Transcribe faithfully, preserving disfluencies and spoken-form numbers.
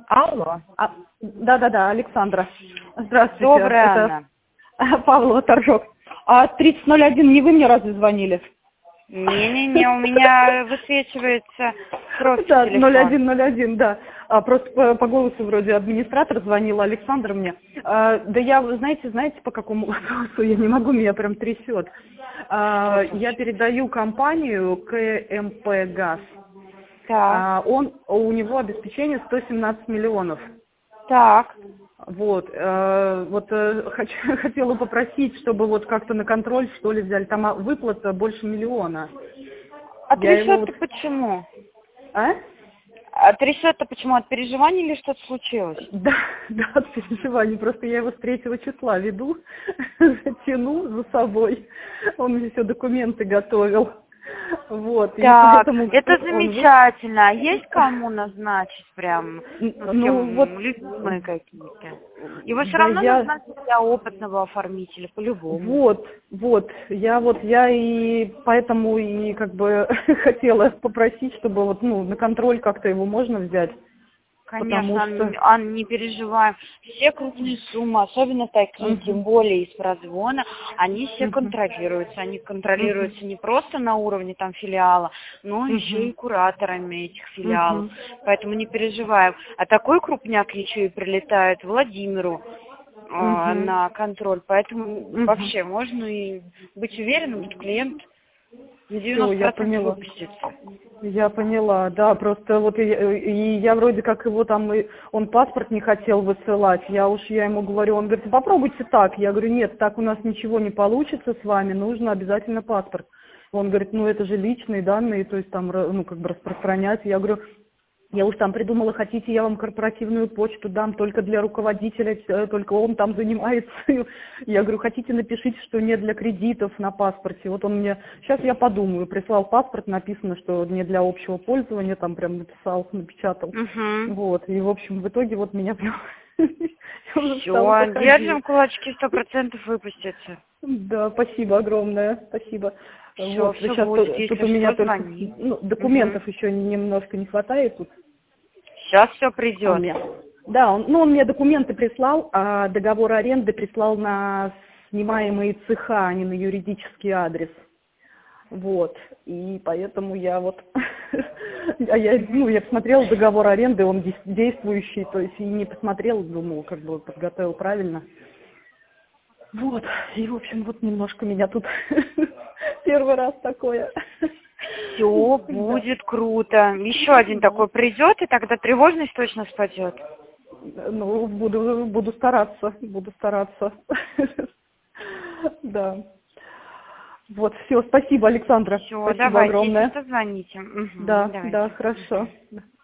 Алло. А, да-да-да, Александра. Здравствуйте. Доброе, Это Анна. Павлова торжок. А тридцать ноль один не вы мне разве звонили? Не-не-не, у меня высвечивается просто Да, телефон. ноль один ноль один, да. А, просто по, по голосу вроде администратор звонил, Александр мне. А, да я, вы знаете, знаете, по какому вопросу? Я не могу, меня прям трясет. А, я передаю компанию КМП ГАЗ. Так, А, он, у него обеспечение сто семнадцать миллионов. так. Вот, э, вот э, хочу, хотела попросить, чтобы вот как-то на контроль, что ли, взяли. Там а, выплата больше миллиона. А Я его вот... трясет-то почему? А? А трясет-то почему? От переживаний или что-то случилось? Да, да, от переживаний. Просто я его с третьего числа веду, тяну за собой. Он мне все документы готовил. Вот, и Так, поэтому это он... вы- замечательно. А есть кому назначить прям, ну, с Ну, вот, кем любимые какие-то? Его все да равно я... назначат для опытного оформителя, по-любому. Вот, вот, я вот, я и поэтому и как бы хотела попросить, чтобы вот, ну, на контроль как-то его можно взять, потому Конечно, что... Ан, Ан, не переживаем. Все крупные суммы, особенно такие, тем Мгм, более из прозвона, они все мгм, контролируются. Они мгм, контролируются не просто на уровне там филиала, но еще мгм, и кураторами этих филиалов. мгм, Поэтому не переживаем. А такой крупняк еще и прилетает Владимиру э, мгм, на контроль. Поэтому мгм. вообще можно и быть уверенным, что клиент на Все, девяносто я процентов поняла. выпустится. Я поняла, да, просто вот и, и я вроде как его там, и он паспорт не хотел высылать, я уж, я ему говорю, он говорит, попробуйте так, я говорю, нет, так у нас ничего не получится с вами, нужно обязательно паспорт. Он говорит, ну это же личные данные, то есть там, ра- ну как бы распространять, я говорю, я уж там придумала, хотите, я вам корпоративную почту дам только для руководителя, э, только он там занимается. Я говорю, хотите, напишите, что не для кредитов на паспорте. Вот он мне, сейчас я подумаю, прислал паспорт, написано, что не для общего пользования, там прям написал, напечатал. Угу. Вот, и в общем, в итоге вот меня прям я уже стала Все, походить. держим кулачки, сто процентов выпустится. Да, спасибо огромное, спасибо. Все, Вот, все сейчас будет. тут, тут Если у меня что, только звони. ну, Угу. документов еще немножко не хватает тут. Сейчас все Он придет. мне, да, он, ну, он мне документы прислал, а договор аренды прислал на снимаемые цеха, а не на юридический адрес. Вот, и поэтому я вот, а я, ну, я посмотрела договор аренды, он дес- действующий, то есть и не посмотрела, думала, как бы подготовил правильно. Вот, и, в общем, вот немножко меня тут первый раз такое. Все Да. будет круто. Еще один такой придет, и тогда тревожность точно спадет. Ну, буду, буду стараться, буду стараться. Да. Вот, все, спасибо, Александра. Все, Спасибо давайте, если огромное. что, звоните. Угу, Да, да, давайте. хорошо.